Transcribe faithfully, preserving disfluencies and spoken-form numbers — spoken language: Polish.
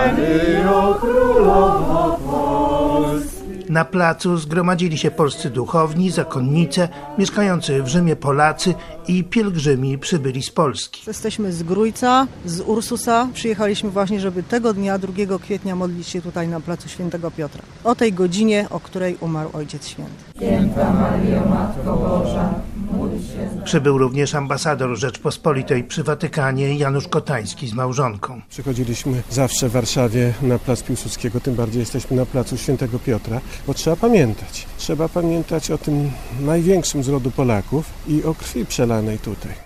Na placu zgromadzili się polscy duchowni, zakonnice, mieszkający w Rzymie Polacy i pielgrzymi przybyli z Polski. Jesteśmy z Grójca, z Ursusa. Przyjechaliśmy właśnie, żeby tego dnia, drugiego kwietnia, modlić się tutaj na placu Świętego Piotra. O tej godzinie, o której umarł Ojciec Święty. Święta Maryjo, Matko Boża, módl się. Przybył również ambasador Rzeczpospolitej przy Watykanie Janusz Kotański z małżonką. Przychodziliśmy zawsze w Warszawie na plac Piłsudskiego, tym bardziej jesteśmy na placu Świętego Piotra, bo trzeba pamiętać. Trzeba pamiętać o tym największym z rodu Polaków i o krwi przelanej tutaj.